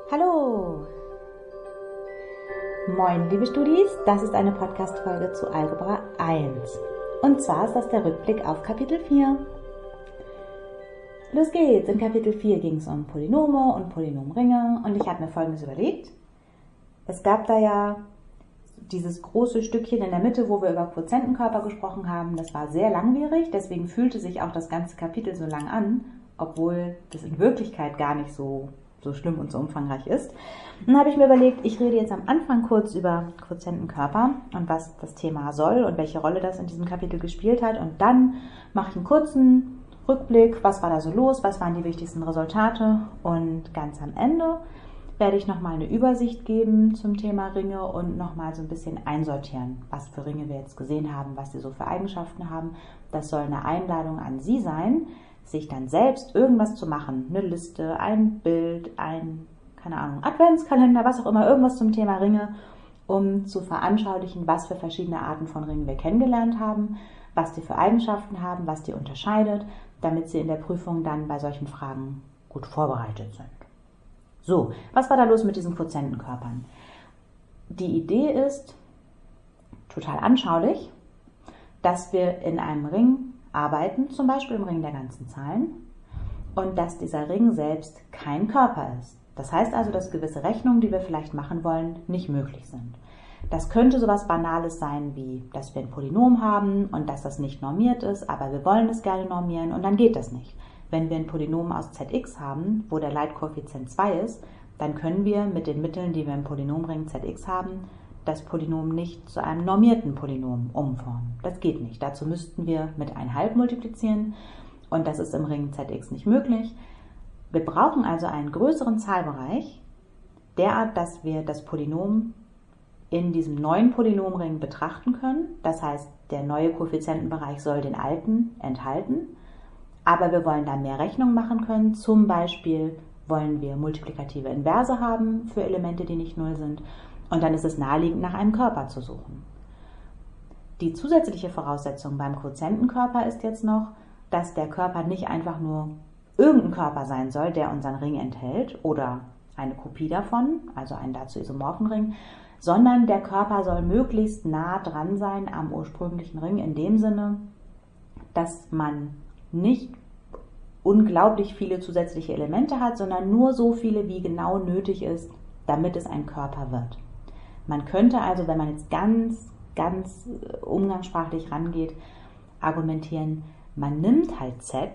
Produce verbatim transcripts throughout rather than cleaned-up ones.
Hallo! Moin, liebe Studis, das ist eine Podcast-Folge zu Algebra eins. Und zwar ist das der Rückblick auf Kapitel vier. Los geht's! In Kapitel vier ging es um Polynome und Polynomringe und ich habe mir Folgendes überlegt. Es gab da ja dieses große Stückchen in der Mitte, wo wir über Quotientenkörper gesprochen haben. Das war sehr langwierig, deswegen fühlte sich auch das ganze Kapitel so lang an, obwohl das in Wirklichkeit gar nicht so so schlimm und so umfangreich ist. Dann habe ich mir überlegt, ich rede jetzt am Anfang kurz über Quotientenkörper und was das Thema soll und welche Rolle das in diesem Kapitel gespielt hat. Und dann mache ich einen kurzen Rückblick, was war da so los, was waren die wichtigsten Resultate. Und ganz am Ende werde ich nochmal eine Übersicht geben zum Thema Ringe und nochmal so ein bisschen einsortieren, was für Ringe wir jetzt gesehen haben, was sie so für Eigenschaften haben. Das soll eine Einladung an Sie sein, sich dann selbst irgendwas zu machen, eine Liste, ein Bild, ein, keine Ahnung, Adventskalender, was auch immer, irgendwas zum Thema Ringe, um zu veranschaulichen, was für verschiedene Arten von Ringen wir kennengelernt haben, was die für Eigenschaften haben, was die unterscheidet, damit Sie in der Prüfung dann bei solchen Fragen gut vorbereitet sind. So, was war da los mit diesen Quotientenkörpern? Die Idee ist, total anschaulich, dass wir in einem Ring arbeiten, zum Beispiel im Ring der ganzen Zahlen, und dass dieser Ring selbst kein Körper ist. Das heißt also, dass gewisse Rechnungen, die wir vielleicht machen wollen, nicht möglich sind. Das könnte sowas Banales sein, wie, dass wir ein Polynom haben und dass das nicht normiert ist, aber wir wollen es gerne normieren und dann geht das nicht. Wenn wir ein Polynom aus Z x haben, wo der Leitkoeffizient zwei ist, dann können wir mit den Mitteln, die wir im Polynomring Z x haben, das Polynom nicht zu einem normierten Polynom umformen. Das geht nicht. Dazu müssten wir mit eins Komma fünf multiplizieren und das ist im Ring Z x nicht möglich. Wir brauchen also einen größeren Zahlbereich, derart, dass wir das Polynom in diesem neuen Polynomring betrachten können. Das heißt, der neue Koeffizientenbereich soll den alten enthalten, aber wir wollen da mehr Rechnungen machen können. Zum Beispiel wollen wir multiplikative Inverse haben für Elemente, die nicht null sind. Und dann ist es naheliegend, nach einem Körper zu suchen. Die zusätzliche Voraussetzung beim Quotientenkörper ist jetzt noch, dass der Körper nicht einfach nur irgendein Körper sein soll, der unseren Ring enthält oder eine Kopie davon, also einen dazu isomorphen Ring, sondern der Körper soll möglichst nah dran sein am ursprünglichen Ring in dem Sinne, dass man nicht unglaublich viele zusätzliche Elemente hat, sondern nur so viele, wie genau nötig ist, damit es ein Körper wird. Man könnte also, wenn man jetzt ganz, ganz umgangssprachlich rangeht, argumentieren, man nimmt halt Z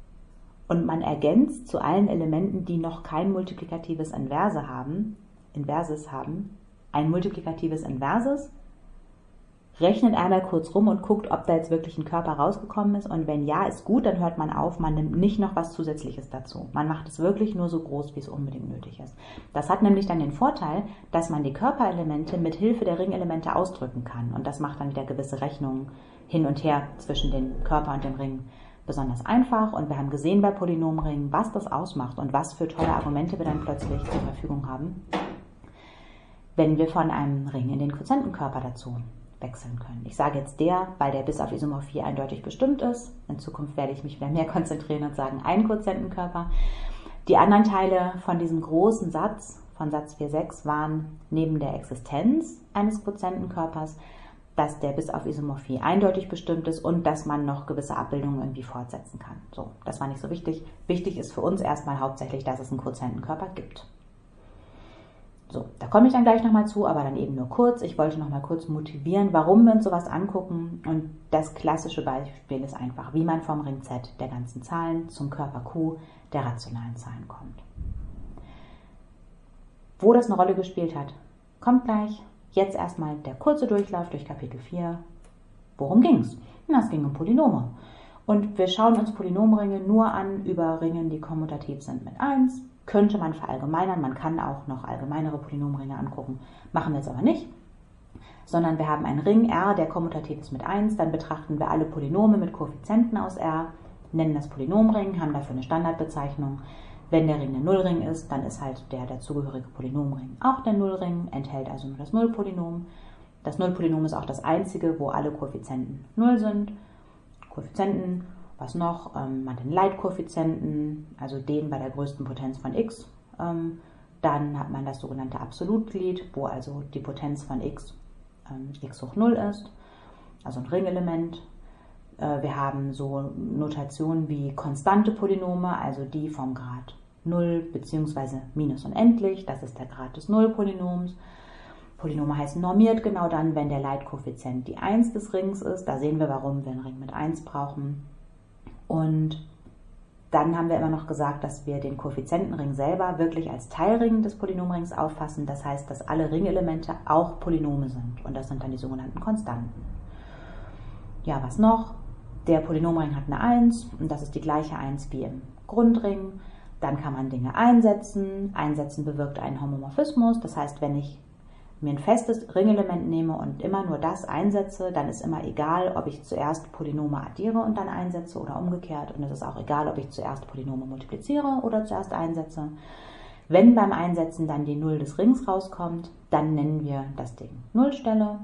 und man ergänzt zu allen Elementen, die noch kein multiplikatives Inverse haben, Inverses haben, ein multiplikatives Inverses, rechnet einmal kurz rum und guckt, ob da jetzt wirklich ein Körper rausgekommen ist. Und wenn ja, ist gut, dann hört man auf, man nimmt nicht noch was Zusätzliches dazu. Man macht es wirklich nur so groß, wie es unbedingt nötig ist. Das hat nämlich dann den Vorteil, dass man die Körperelemente mit Hilfe der Ringelemente ausdrücken kann. Und das macht dann wieder gewisse Rechnungen hin und her zwischen dem Körper und dem Ring besonders einfach. Und wir haben gesehen bei Polynomringen, was das ausmacht und was für tolle Argumente wir dann plötzlich zur Verfügung haben, wenn wir von einem Ring in den Quotientenkörper dazu wechseln können. Ich sage jetzt der, weil der bis auf Isomorphie eindeutig bestimmt ist. In Zukunft werde ich mich wieder mehr konzentrieren und sagen ein Quotientenkörper. Die anderen Teile von diesem großen Satz, von Satz vier Komma sechs, waren neben der Existenz eines Quotientenkörpers, dass der bis auf Isomorphie eindeutig bestimmt ist und dass man noch gewisse Abbildungen irgendwie fortsetzen kann. So, das war nicht so wichtig. Wichtig ist für uns erstmal hauptsächlich, dass es einen Quotientenkörper gibt. So, da komme ich dann gleich nochmal zu, aber dann eben nur kurz. Ich wollte nochmal kurz motivieren, warum wir uns sowas angucken. Und das klassische Beispiel ist einfach, wie man vom Ring Z der ganzen Zahlen zum Körper Q der rationalen Zahlen kommt. Wo das eine Rolle gespielt hat, kommt gleich. Jetzt erstmal der kurze Durchlauf durch Kapitel vier. Worum ging's? Na, es ging um Polynome. Und wir schauen uns Polynomringe nur an über Ringen, die kommutativ sind mit eins. Könnte man verallgemeinern, man kann auch noch allgemeinere Polynomringe angucken, machen wir jetzt aber nicht, sondern wir haben einen Ring R, der kommutativ ist mit eins, dann betrachten wir alle Polynome mit Koeffizienten aus R, nennen das Polynomring, haben dafür eine Standardbezeichnung. Wenn der Ring ein Nullring ist, dann ist halt der dazugehörige Polynomring auch der Nullring, enthält also nur das Nullpolynom. Das Nullpolynom ist auch das einzige, wo alle Koeffizienten null sind. Koeffizienten, was noch? Ähm, man den Leitkoeffizienten, also den bei der größten Potenz von x, ähm, Dann hat man das sogenannte Absolutglied, wo also die Potenz von x ähm, x hoch null ist, also ein Ringelement. Äh, wir haben so Notationen wie konstante Polynome, also die vom Grad null bzw. minus unendlich, das ist der Grad des Nullpolynoms. Polynome heißen normiert genau dann, wenn der Leitkoeffizient die eins des Rings ist. Da sehen wir, warum wir einen Ring mit eins brauchen. Und dann haben wir immer noch gesagt, dass wir den Koeffizientenring selber wirklich als Teilring des Polynomrings auffassen. Das heißt, dass alle Ringelemente auch Polynome sind. Und das sind dann die sogenannten Konstanten. Ja, was noch? Der Polynomring hat eine eins und das ist die gleiche eins wie im Grundring. Dann kann man Dinge einsetzen. Einsetzen bewirkt einen Homomorphismus. Das heißt, wenn ich mir ein festes Ringelement nehme und immer nur das einsetze, dann ist immer egal, ob ich zuerst Polynome addiere und dann einsetze oder umgekehrt. Und es ist auch egal, ob ich zuerst Polynome multipliziere oder zuerst einsetze. Wenn beim Einsetzen dann die Null des Rings rauskommt, dann nennen wir das Ding Nullstelle.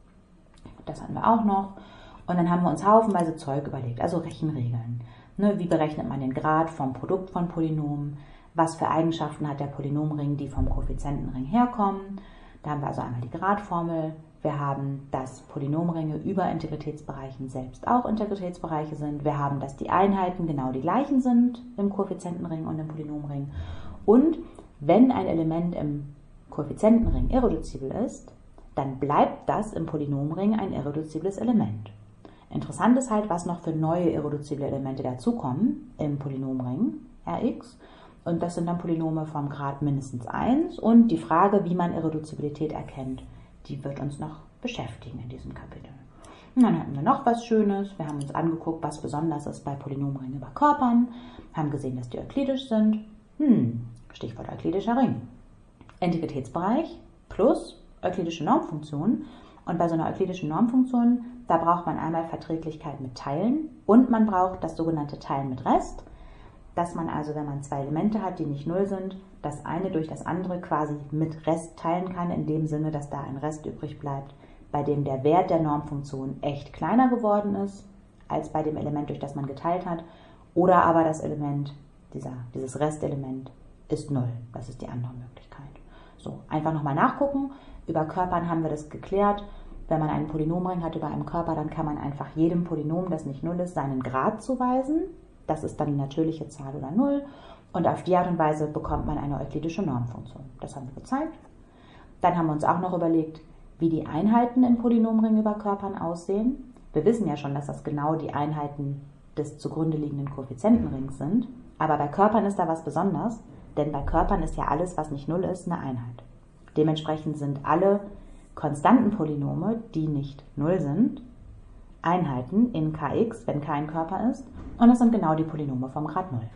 Das hatten wir auch noch. Und dann haben wir uns haufenweise Zeug überlegt, also Rechenregeln. Ne, wie berechnet man den Grad vom Produkt von Polynomen? Was für Eigenschaften hat der Polynomring, die vom Koeffizientenring herkommen? Da haben wir also einmal die Gradformel. Wir haben, dass Polynomringe über Integritätsbereichen selbst auch Integritätsbereiche sind. Wir haben, dass die Einheiten genau die gleichen sind im Koeffizientenring und im Polynomring. Und wenn ein Element im Koeffizientenring irreduzibel ist, dann bleibt das im Polynomring ein irreduzibles Element. Interessant ist halt, was noch für neue irreduzible Elemente dazukommen im Polynomring Rx. Und das sind dann Polynome vom Grad mindestens eins. Und die Frage, wie man Irreduzibilität erkennt, die wird uns noch beschäftigen in diesem Kapitel. Und dann hatten wir noch was Schönes. Wir haben uns angeguckt, was besonders ist bei Polynomringen über Körpern. Haben gesehen, dass die euklidisch sind. Hm, Stichwort euklidischer Ring. Integritätsbereich plus euklidische Normfunktion. Und bei so einer euklidischen Normfunktion, da braucht man einmal Verträglichkeit mit Teilen und man braucht das sogenannte Teilen mit Rest. Dass man also, wenn man zwei Elemente hat, die nicht null sind, das eine durch das andere quasi mit Rest teilen kann, in dem Sinne, dass da ein Rest übrig bleibt, bei dem der Wert der Normfunktion echt kleiner geworden ist, als bei dem Element, durch das man geteilt hat, oder aber das Element, dieser, dieses Restelement, ist null. Das ist die andere Möglichkeit. So, einfach nochmal nachgucken. Über Körpern haben wir das geklärt. Wenn man einen Polynomring hat über einem Körper, dann kann man einfach jedem Polynom, das nicht null ist, seinen Grad zuweisen. Das ist dann die natürliche Zahl oder null. Und auf die Art und Weise bekommt man eine euklidische Normfunktion. Das haben wir gezeigt. Dann haben wir uns auch noch überlegt, wie die Einheiten in Polynomringen über Körpern aussehen. Wir wissen ja schon, dass das genau die Einheiten des zugrunde liegenden Koeffizientenrings sind. Aber bei Körpern ist da was Besonderes, denn bei Körpern ist ja alles, was nicht null ist, eine Einheit. Dementsprechend sind alle konstanten Polynome, die nicht null sind, Einheiten in Kx, wenn kein Körper ist, und das sind genau die Polynome vom Grad null.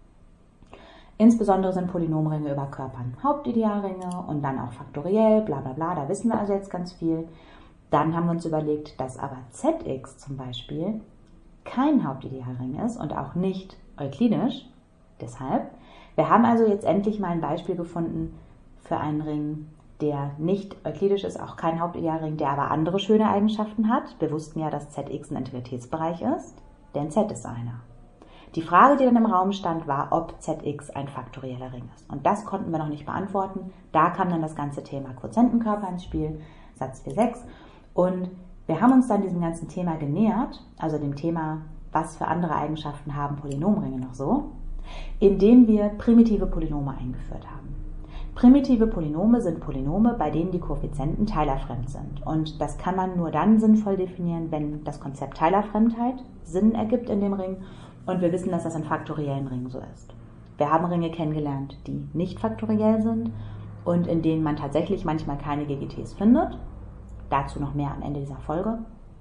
Insbesondere sind Polynomringe über Körpern Hauptidealringe und dann auch faktoriell, bla bla bla, da wissen wir also jetzt ganz viel. Dann haben wir uns überlegt, dass aber Zx zum Beispiel kein Hauptidealring ist und auch nicht euklidisch. Deshalb, wir haben also jetzt endlich mal ein Beispiel gefunden für einen Ring, der nicht euklidisch ist, auch kein Hauptidealring, der aber andere schöne Eigenschaften hat. Wir wussten ja, dass Zx ein Integritätsbereich ist, denn Z ist einer. Die Frage, die dann im Raum stand, war, ob Zx ein faktorieller Ring ist. Und das konnten wir noch nicht beantworten. Da kam dann das ganze Thema Quotientenkörper ins Spiel, Satz vier Punkt sechs. Und wir haben uns dann diesem ganzen Thema genähert, also dem Thema, was für andere Eigenschaften haben Polynomringe noch so, indem wir primitive Polynome eingeführt haben. Primitive Polynome sind Polynome, bei denen die Koeffizienten teilerfremd sind. Und das kann man nur dann sinnvoll definieren, wenn das Konzept Teilerfremdheit Sinn ergibt in dem Ring. Und wir wissen, dass das in faktoriellen Ringen so ist. Wir haben Ringe kennengelernt, die nicht faktoriell sind und in denen man tatsächlich manchmal keine G G Ts findet. Dazu noch mehr am Ende dieser Folge.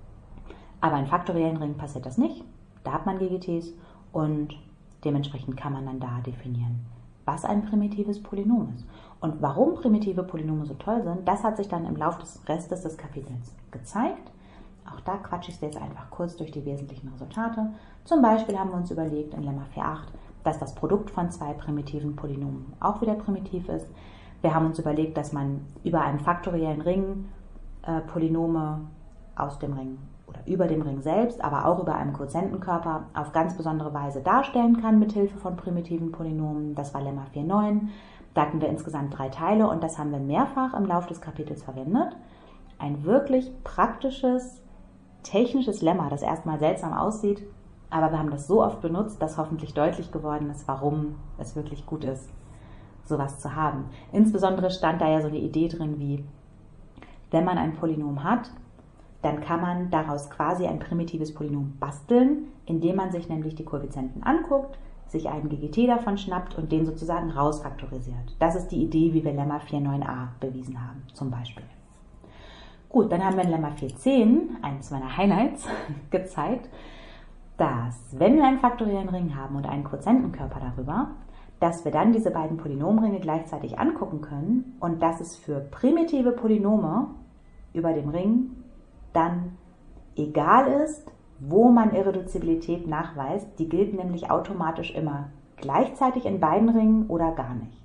Aber in faktoriellen Ringen passiert das nicht. Da hat man G G Ts und dementsprechend kann man dann da definieren, was ein primitives Polynom ist. Und warum primitive Polynome so toll sind, das hat sich dann im Laufe des Restes des Kapitels gezeigt. Auch da quatsche ich jetzt einfach kurz durch die wesentlichen Resultate. Zum Beispiel haben wir uns überlegt in Lemma vier Punkt acht, dass das Produkt von zwei primitiven Polynomen auch wieder primitiv ist. Wir haben uns überlegt, dass man über einen faktoriellen Ring äh, Polynome aus dem Ring oder über dem Ring selbst, aber auch über einen Quotientenkörper auf ganz besondere Weise darstellen kann mit Hilfe von primitiven Polynomen. Das war Lemma vier Punkt neun. Da hatten wir insgesamt drei Teile und das haben wir mehrfach im Laufe des Kapitels verwendet. Ein wirklich praktisches, technisches Lemma, das erstmal seltsam aussieht, aber wir haben das so oft benutzt, dass hoffentlich deutlich geworden ist, warum es wirklich gut ist, sowas zu haben. Insbesondere stand da ja so eine Idee drin wie, wenn man ein Polynom hat, dann kann man daraus quasi ein primitives Polynom basteln, indem man sich nämlich die Koeffizienten anguckt, sich einen G G T davon schnappt und den sozusagen rausfaktorisiert. Das ist die Idee, wie wir Lemma vier neun a bewiesen haben, zum Beispiel. Gut, dann haben wir in Lemma vier zehn, eines meiner Highlights, gezeigt, dass, wenn wir einen faktoriellen Ring haben und einen Quotientenkörper darüber, dass wir dann diese beiden Polynomringe gleichzeitig angucken können und dass es für primitive Polynome über dem Ring dann egal ist, wo man Irreduzibilität nachweist. Die gilt nämlich automatisch immer gleichzeitig in beiden Ringen oder gar nicht.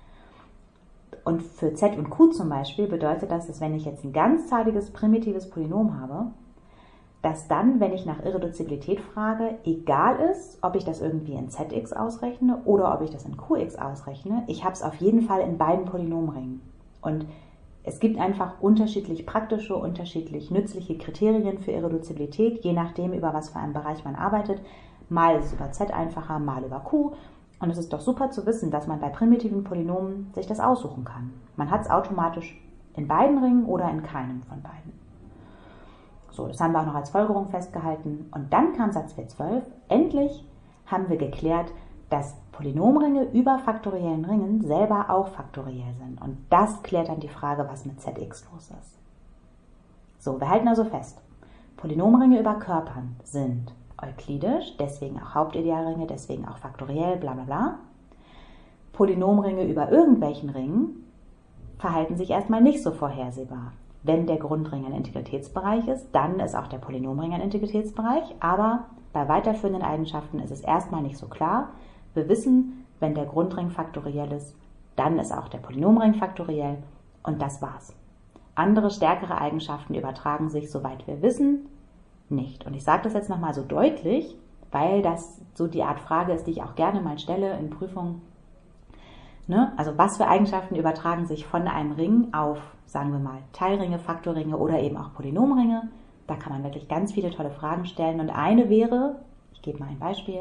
Und für Z und Q zum Beispiel bedeutet das, dass wenn ich jetzt ein ganzzahliges primitives Polynom habe, dass dann, wenn ich nach Irreduzibilität frage, egal ist, ob ich das irgendwie in Z x ausrechne oder ob ich das in Q x ausrechne, ich habe es auf jeden Fall in beiden Polynomringen. Und es gibt einfach unterschiedlich praktische, unterschiedlich nützliche Kriterien für Irreduzibilität, je nachdem, über was für einen Bereich man arbeitet. Mal ist es über Z einfacher, mal über Q. Und es ist doch super zu wissen, dass man bei primitiven Polynomen sich das aussuchen kann. Man hat es automatisch in beiden Ringen oder in keinem von beiden. So, das haben wir auch noch als Folgerung festgehalten. Und dann kam Satz vier zwölf. Endlich haben wir geklärt, dass Polynomringe über faktoriellen Ringen selber auch faktoriell sind. Und das klärt dann die Frage, was mit Z x los ist. So, wir halten also fest. Polynomringe über Körpern sind euklidisch, deswegen auch Hauptidealringe, deswegen auch faktoriell, bla bla bla. Polynomringe über irgendwelchen Ringen verhalten sich erstmal nicht so vorhersehbar. Wenn der Grundring ein Integritätsbereich ist, dann ist auch der Polynomring ein Integritätsbereich, aber bei weiterführenden Eigenschaften ist es erstmal nicht so klar. Wir wissen, wenn der Grundring faktoriell ist, dann ist auch der Polynomring faktoriell und das war's. Andere stärkere Eigenschaften übertragen sich, soweit wir wissen, nicht. Und ich sage das jetzt nochmal so deutlich, weil das so die Art Frage ist, die ich auch gerne mal stelle in Prüfungen. Ne? Also was für Eigenschaften übertragen sich von einem Ring auf, sagen wir mal, Teilringe, Faktorringe oder eben auch Polynomringe? Da kann man wirklich ganz viele tolle Fragen stellen. Und eine wäre, ich gebe mal ein Beispiel,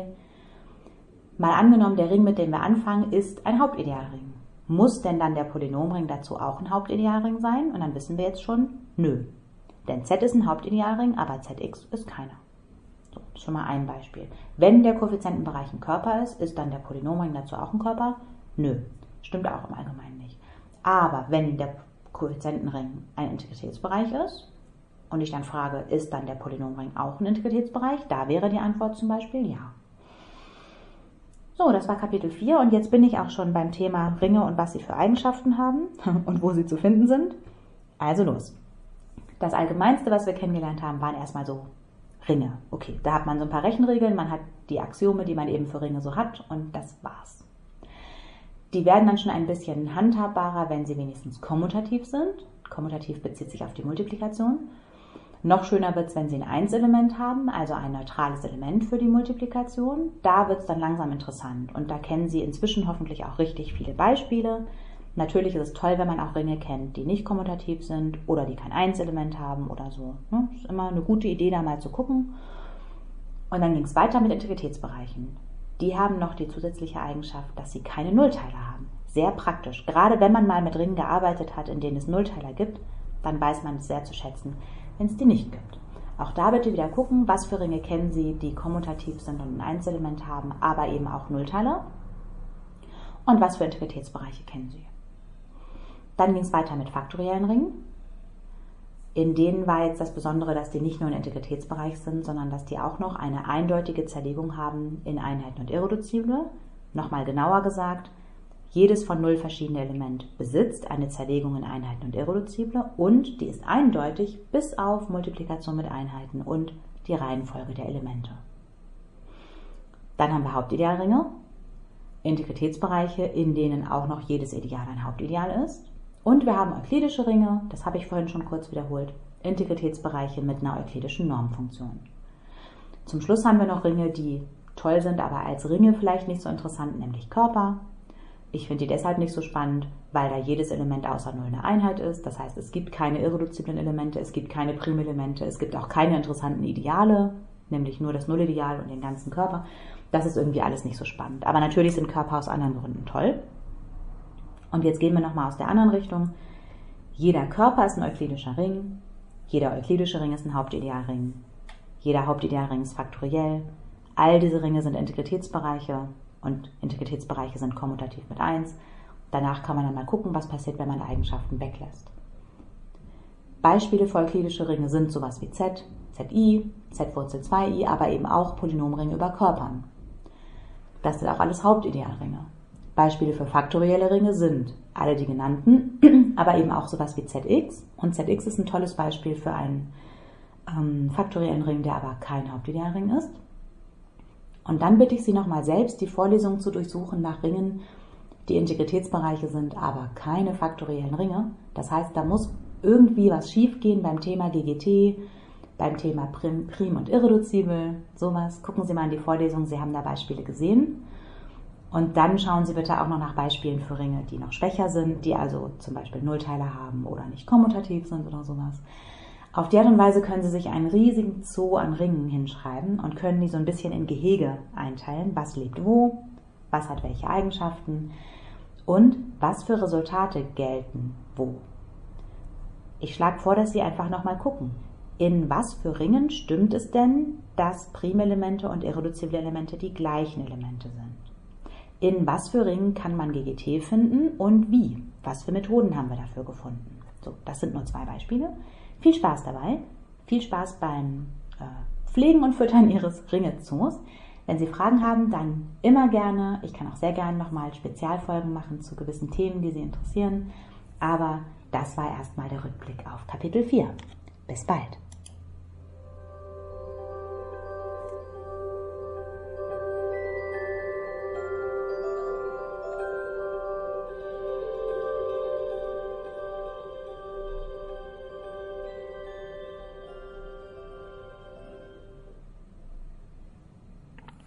mal angenommen, der Ring, mit dem wir anfangen, ist ein Hauptidealring. Muss denn dann der Polynomring dazu auch ein Hauptidealring sein? Und dann wissen wir jetzt schon, nö. Denn Z ist ein Hauptidealring, aber Z x ist keiner. So, das ist schon mal ein Beispiel. Wenn der Koeffizientenbereich ein Körper ist, ist dann der Polynomring dazu auch ein Körper? Nö, stimmt auch im Allgemeinen nicht. Aber wenn der Koeffizientenring ein Integritätsbereich ist und ich dann frage, ist dann der Polynomring auch ein Integritätsbereich? Da wäre die Antwort zum Beispiel ja. So, das war Kapitel vier und jetzt bin ich auch schon beim Thema Ringe und was sie für Eigenschaften haben und wo sie zu finden sind. Also los. Das Allgemeinste, was wir kennengelernt haben, waren erstmal so Ringe. Okay, da hat man so ein paar Rechenregeln, man hat die Axiome, die man eben für Ringe so hat und das war's. Die werden dann schon ein bisschen handhabbarer, wenn sie wenigstens kommutativ sind. Kommutativ bezieht sich auf die Multiplikation. Noch schöner wird es, wenn sie ein Einselement haben, also ein neutrales Element für die Multiplikation. Da wird es dann langsam interessant und da kennen Sie inzwischen hoffentlich auch richtig viele Beispiele. Natürlich ist es toll, wenn man auch Ringe kennt, die nicht kommutativ sind oder die kein Einselement haben oder so. Ne? Ist immer eine gute Idee, da mal zu gucken. Und dann ging es weiter mit Integritätsbereichen. Die haben noch die zusätzliche Eigenschaft, dass sie keine Nullteiler haben. Sehr praktisch. Gerade wenn man mal mit Ringen gearbeitet hat, in denen es Nullteiler gibt, dann weiß man es sehr zu schätzen, wenn es die nicht gibt. Auch da bitte wieder gucken, was für Ringe kennen Sie, die kommutativ sind und ein Einselement haben, aber eben auch Nullteiler. Und was für Integritätsbereiche kennen Sie. Dann ging es weiter mit faktoriellen Ringen. In denen war jetzt das Besondere, dass die nicht nur ein Integritätsbereich sind, sondern dass die auch noch eine eindeutige Zerlegung haben in Einheiten und Irreduzible. Nochmal genauer gesagt, jedes von null verschiedene Element besitzt eine Zerlegung in Einheiten und Irreduzible und die ist eindeutig bis auf Multiplikation mit Einheiten und die Reihenfolge der Elemente. Dann haben wir Hauptidealringe, Integritätsbereiche, in denen auch noch jedes Ideal ein Hauptideal ist. Und wir haben euklidische Ringe, das habe ich vorhin schon kurz wiederholt, Integritätsbereiche mit einer euklidischen Normfunktion. Zum Schluss haben wir noch Ringe, die toll sind, aber als Ringe vielleicht nicht so interessant, nämlich Körper. Ich finde die deshalb nicht so spannend, weil da jedes Element außer Null eine Einheit ist. Das heißt, es gibt keine irreduziblen Elemente, es gibt keine Primelemente, es gibt auch keine interessanten Ideale, nämlich nur das Nullideal und den ganzen Körper. Das ist irgendwie alles nicht so spannend. Aber natürlich sind Körper aus anderen Gründen toll. Und jetzt gehen wir nochmal aus der anderen Richtung. Jeder Körper ist ein euklidischer Ring, jeder euklidische Ring ist ein Hauptidealring, jeder Hauptidealring ist faktoriell. All diese Ringe sind Integritätsbereiche und Integritätsbereiche sind kommutativ mit eins. Danach kann man dann mal gucken, was passiert, wenn man Eigenschaften weglässt. Beispiele für euklidische Ringe sind sowas wie Z, Zi, Z Wurzel zwei i, aber eben auch Polynomringe über Körpern. Das sind auch alles Hauptidealringe. Beispiele für faktorielle Ringe sind alle die genannten, aber eben auch sowas wie Zx. Und Zx ist ein tolles Beispiel für einen ähm, faktoriellen Ring, der aber kein Hauptidealring ist. Und dann bitte ich Sie nochmal selbst, die Vorlesung zu durchsuchen nach Ringen, die Integritätsbereiche sind, aber keine faktoriellen Ringe. Das heißt, da muss irgendwie was schiefgehen beim Thema G G T, beim Thema Prim, Prim und Irreduzibel, sowas. Gucken Sie mal in die Vorlesung, Sie haben da Beispiele gesehen. Und dann schauen Sie bitte auch noch nach Beispielen für Ringe, die noch schwächer sind, die also zum Beispiel Nullteiler haben oder nicht kommutativ sind oder sowas. Auf die Art und Weise können Sie sich einen riesigen Zoo an Ringen hinschreiben und können die so ein bisschen in Gehege einteilen. Was lebt wo, was hat welche Eigenschaften und was für Resultate gelten wo. Ich schlage vor, dass Sie einfach nochmal gucken. In was für Ringen stimmt es denn, dass Primelemente und irreduzible Elemente die gleichen Elemente sind? In was für Ringen kann man G G T finden und wie? Was für Methoden haben wir dafür gefunden? So, das sind nur zwei Beispiele. Viel Spaß dabei. Viel Spaß beim äh, Pflegen und Füttern Ihres Ringezoos. Wenn Sie Fragen haben, dann immer gerne. Ich kann auch sehr gerne nochmal Spezialfolgen machen zu gewissen Themen, die Sie interessieren. Aber das war erstmal der Rückblick auf Kapitel vier. Bis bald.